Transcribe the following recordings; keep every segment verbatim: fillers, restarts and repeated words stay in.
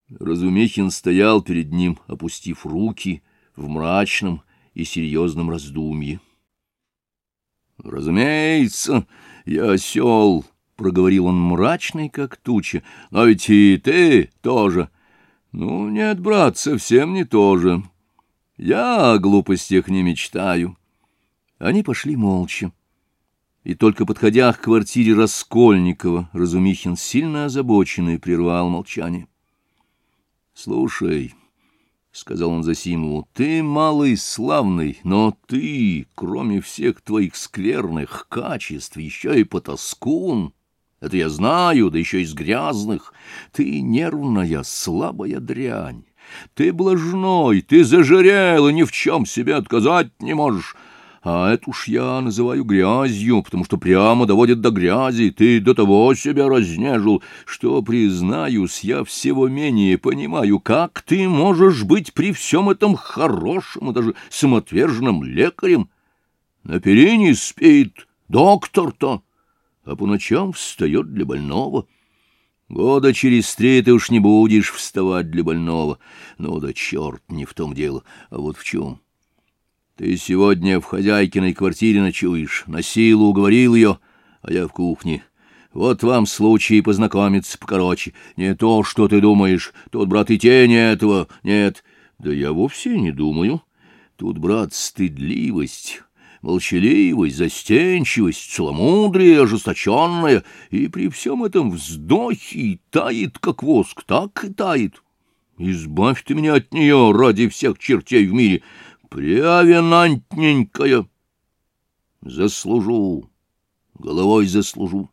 Разумихин стоял перед ним, опустив руки в мрачном и серьезном раздумье. — Разумеется, я осел, — проговорил он мрачный, как туча, — но ведь и ты тоже. Ну, нет, брат, совсем не то же. Я о глупостях не мечтаю. Они пошли молча. И только подходя к квартире Раскольникова, Разумихин, сильно озабоченный, прервал молчание. — Слушай, — сказал он Зосимову, — ты малый славный, но ты, кроме всех твоих скверных качеств, еще и потаскун. Это я знаю, да еще из грязных. Ты нервная, слабая дрянь. Ты блажной, ты зажирел и ни в чем себе отказать не можешь. А это уж я называю грязью, потому что прямо доводит до грязи. Ты до того себя разнежил, что, признаюсь, я всего менее понимаю, как ты можешь быть при всем этом хорошим и даже самоотверженным лекарем. На перине спит доктор-то, а по ночам встает для больного. Года через три ты уж не будешь вставать для больного. Ну да черт, не в том дело, а вот в чем. Ты сегодня в хозяйкиной квартире ночуешь, на силу уговорил ее, а я в кухне. Вот вам случай познакомиться покороче. Не то, что ты думаешь, тут, брат, и тени этого нет. Да я вовсе не думаю. Тут, брат, стыдливость, молчаливость, застенчивость, целомудрие ожесточенное, и при всем этом вздохе тает, как воск, так и тает. Избавь ты меня от нее ради всех чертей в мире. Преавинантненькая. Заслужу, головой заслужу.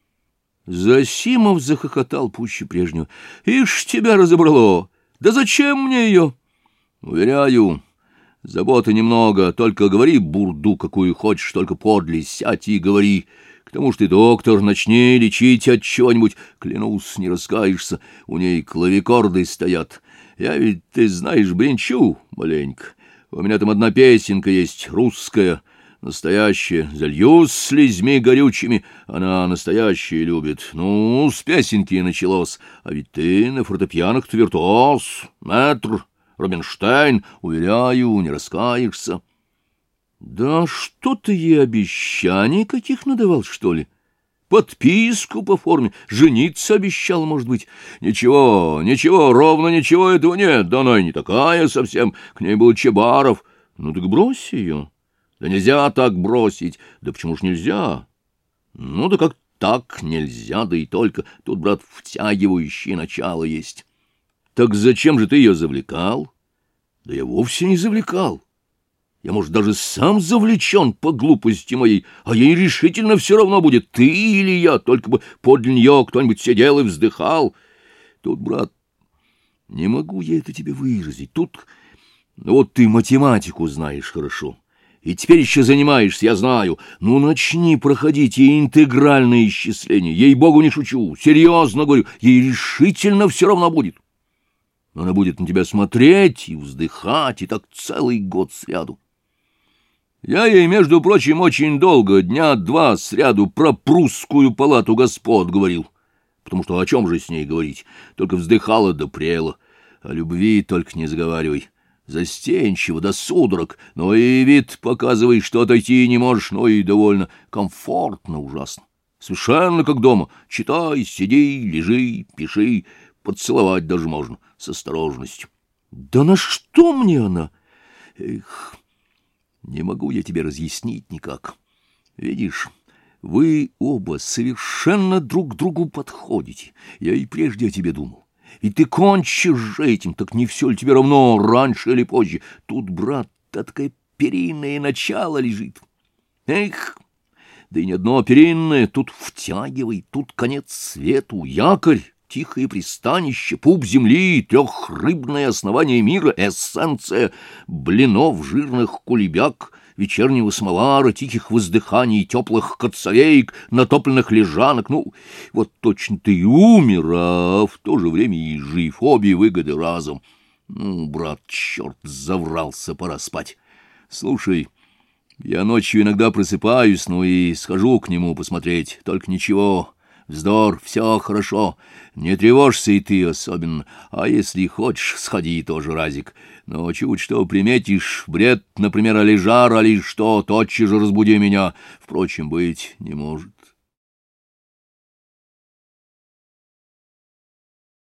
Зосимов захохотал пуще прежнего. Ишь, тебя разобрало! Да зачем мне ее? Уверяю, заботы немного, только говори бурду, какую хочешь, только подле сядь и говори. К тому ж ты, доктор, начни лечить от чего-нибудь, клянусь, не раскаешься, у ней клавикорды стоят. Я ведь, ты знаешь, бренчу маленько. У меня там одна песенка есть, русская, настоящая. Зальюсь слезьми горючими, она настоящие любит. Ну, с песенки началось. А ведь ты на фортепианах-то виртуоз, мэтр, Рубинштейн. Уверяю, не раскаешься. Да что ты ей обещаний каких надавал, что ли? Подписку по форме, жениться обещал, может быть. Ничего, ничего, ровно ничего этого нет, да она и не такая совсем, к ней был Чебаров. Ну так брось ее. Да нельзя так бросить. Да почему ж нельзя? Ну да как так нельзя, да и только. Тут, брат, втягивающее начало есть. Так зачем же ты ее завлекал? Да я вовсе не завлекал. Я, может, даже сам завлечен по глупости моей, а ей решительно все равно будет, ты или я, только бы подле нее кто-нибудь сидел и вздыхал. Тут, брат, не могу я это тебе выразить. Тут, ну вот ты математику знаешь хорошо, и теперь еще занимаешься, я знаю. Ну, начни проходить ей интегральное исчисление. Ей-богу, не шучу, серьезно говорю, ей решительно все равно будет. Она будет на тебя смотреть и вздыхать, и так целый год сряду. Я ей, между прочим, очень долго, дня два сряду, про прусскую палату господ говорил, потому что о чем же с ней говорить, только вздыхала да прела, о любви только не заговаривай, застенчиво до судорог, но и вид показывай, что отойти не можешь, но и довольно комфортно ужасно, совершенно как дома, читай, сиди, лежи, пиши, поцеловать даже можно, с осторожностью. Да на что мне она? Эх... Не могу я тебе разъяснить никак. Видишь, вы оба совершенно друг к другу подходите. Я и прежде о тебе думал. И ты кончишь же этим, так не все ли тебе равно, раньше или позже? Тут, брат, такое перинное начало лежит. Эх, да и не одно перинное, тут втягивай, тут конец свету, якорь. Тихое пристанище, пуп земли, трехрыбное основание мира, эссенция блинов, жирных кулебяк, вечернего самовара, тихих воздыханий, теплых коцовеек, натопленных лежанок. Ну, вот точно ты и умер, а в то же время и жив, обе выгоды разом. Ну, брат, черт, заврался, пора спать. Слушай, я ночью иногда просыпаюсь, ну и схожу к нему посмотреть, только ничего... Вздор, все хорошо. Не тревожься и ты особенно. А если хочешь, сходи тоже разик. Но чуть что приметишь, бред, например, али жар, али что, тотчас же разбуди меня. Впрочем, быть не может.